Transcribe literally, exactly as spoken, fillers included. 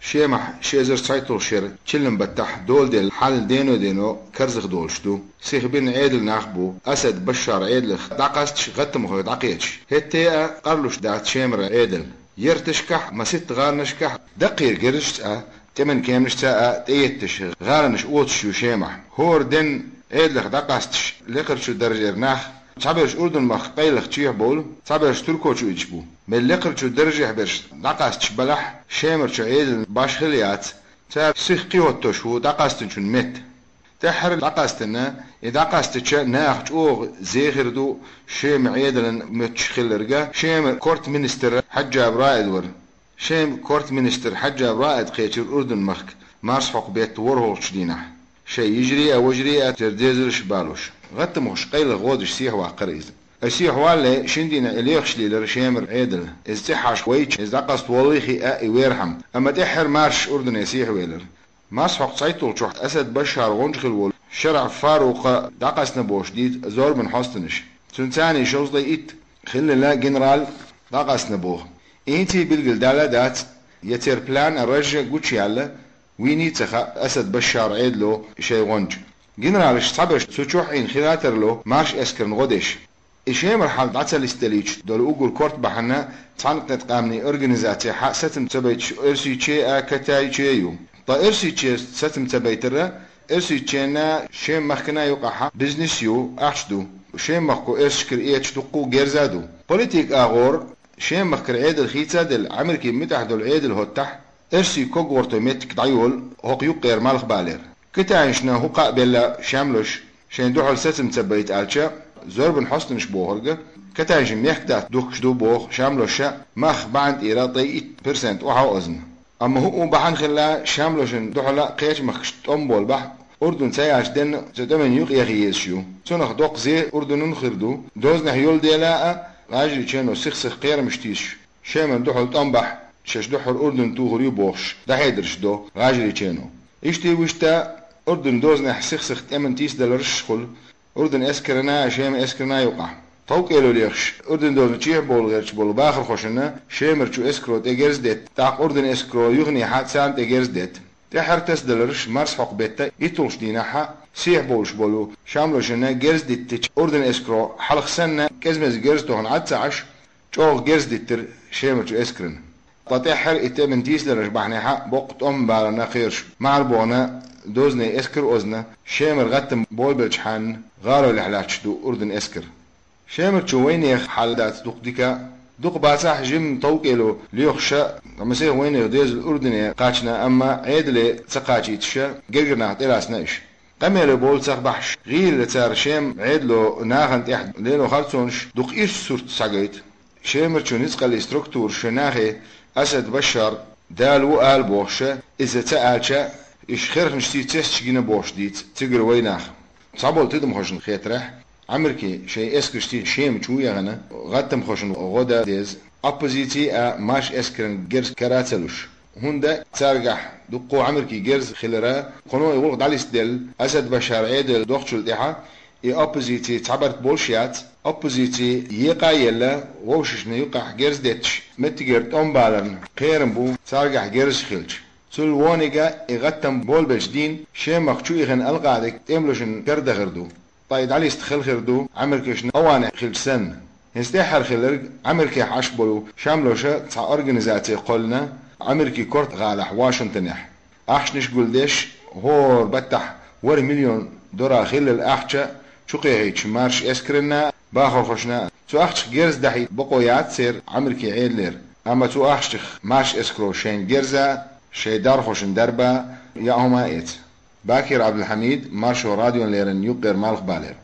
شيمح شيزر سايتو شير تشلم بتح دول ديل حال دينو دينو كرزخ دولشتو سيخ بين عيدل ناخبو أسد بشار عيدل دعقاستش غتم خو دعقيتش هتيا قرلوش دعت شيمر عيدل يرتشكح ما ست غار نشكح دقير قرشت أه تمن كامنش تاء تيتش غارنش اوتش شيمح هور دين عيدل دعقاستش لقرشو درجة ناخ تعبرش أردن مخ قيلخ تشيه بول تعبرش تركو شو يجبو من لقر شو درجة برش دقاست شبلح شامر شو عيد باش خليات تعب سيخ قيوتو شو دقاست شو مت تحر دقاستنا إذا دقاست شا ناخ أو زيخر دو شام عيدلن متشخل رجع شام كورت مينستر حجة برائد ور شام كورت مينستر حجة برائد قيتر أردن مخ مارس حق بيت ورهول شدينه شيء يجري أو يجري ترديزرش بالوش غت مش قيل غودش سيح وقريز السيح ولا شندينا اليخش لي لرشامر عيدل ازتحاش ويتش از دقست والله اي ويرحم اما تحر مارش اردن يسيح ويلر ماس حق صيتول شحت اسد بشار غونجخل وول شرع فاروق دقست نبوش ديت زور بن حسنش تنتاني شوز ايت خل لا جنرال دقست نبوه انتي بالقل دالا دات يتر بلان الرجع قوتش يالا ويني تخا اسد بشار عيدلو شي غونج جنرالش صبش تشوح إن خلاتر له ماش اسكرن غدش إشي مرحل دعتل استليش دول أقول كورت بحنا تعنق نتقامني أورجنزاتي حق ستم تبيتش إرسي تشي كتاي تشيو طا إرسي تشي ستم تبيتره إرسي تشينا شيم مخنا يوقع بزنس يو أحشدو شيم مخكو إرسكر إيش تقو جيرزادو بوليتيك أغور شيم مخكر عيد الخيتة دل عمركي متحد العيد الهوتح إرسي كوغورتو ميتك دعيول هوق يقير مالخ بالير كتايشنا هو قابل شاملوش شين دوحل ستم تبيت ألشا زور بن حسن شبوهرجة كتايش ميحكدات دوخ شدو بوخ شاملوشا مخ بعد إيراتي إت برسنت وحاو أزن أما هو بحن خلا شاملوشن دوحلا قيش مخشت أمبول بح أردن سياش دن ستمن يوق يخيسيو سنخ دوق زي أردن نخردو دوزنا هيول ديلاء راجري تشينو سخسخ قير مشتيش شامن دوحل تنبح شش دوحل أردن توهريو بوخش ده هيدرش دو راجري تشينو إشتي وشتا أردن دوزنا حسخسخ تمن تيس دلرش خل أردن اسكرنا شام اسكرنا يوقع طوق إلو ليخش أردن دوزنا تشيح بول غيرش بول باخر خوشنا شامر شو اسكرو تيجرز ديت تاق أردن اسكرو يغني حاد سان تيجرز ديت تحر تس دلرش مارس حق بيتا يتولش ديناحا سيح بولش بولو شاملو شنا جرز ديت تش أردن اسكرو حلق سنة كزمز جرز توهن عد سعش شوغ جرز ديتر شامر شو اسكرن تحر إتمن تيس دلرش بحنيحا بوقت أم بالنا خيرش مع البونا دوزني اسكر أزنا شامر غتم بول بلشحان غارو لحلاتش دو أردن اسكر شامر شو وين يخ حالدات دوق ديكا دوق باساح جيم طوقيلو ليخشا مسيح وين يغديز الأردن قاتشنا أما عيدلي تسقاتي تشا قرقرنا تلاس نايش قميلو بول تسقبحش غير لتار شام عيدلو ناخن تحت ليلو خالصونش دوق إيش سورت ساقيت شامر شو نسقى الاستركتور شناخي أسد بشار دالو آل بوخشا إذا تقالشا إيش خير نشتي تست جينا بوش ديت تقر ويناخ صعبول تدم خوشن خيترح عمركي شيء اسكشتي شيم شوية غنا غتم خوشن غودا ديز أبوزيتي أ ماش اسكرن جرز كراتلوش هوندا تارجح دقو عمركي جرز خلرا قنو يقول داليس دل أسد بشار عيد دوخشل ديها إي أبوزيتي تعبرت بولشيات أبوزيتي يقا يلا ووششنا يقع جرز ديتش متجرت أم بالن خيرن بو تارجح جرز خلش سول وونيجا إغتم بول بجدين شيء مخشو إخن ألقادك تملوشن كرد غردو طيب علي استخل غردو عمركشن أوانع خلسن هستحر خلرق عمركي عشبلو شاملوشا تسع أورجنزاتي قلنا عمركي كورت غالح واشنطن يح أحشنش قلدش هور بتح ور مليون دورا خل الأحشا شو قيهيش مارش اسكرنا باخو خشنا تو أحش جيرز دحي بقويات سير عمركي عيد لير أما تو أحش مارش اسكرو شين جيرزا شي دار خوشن دربا يا هما ايت باكر عبد الحميد مارشو راديو ليرن يقر مالخ بالير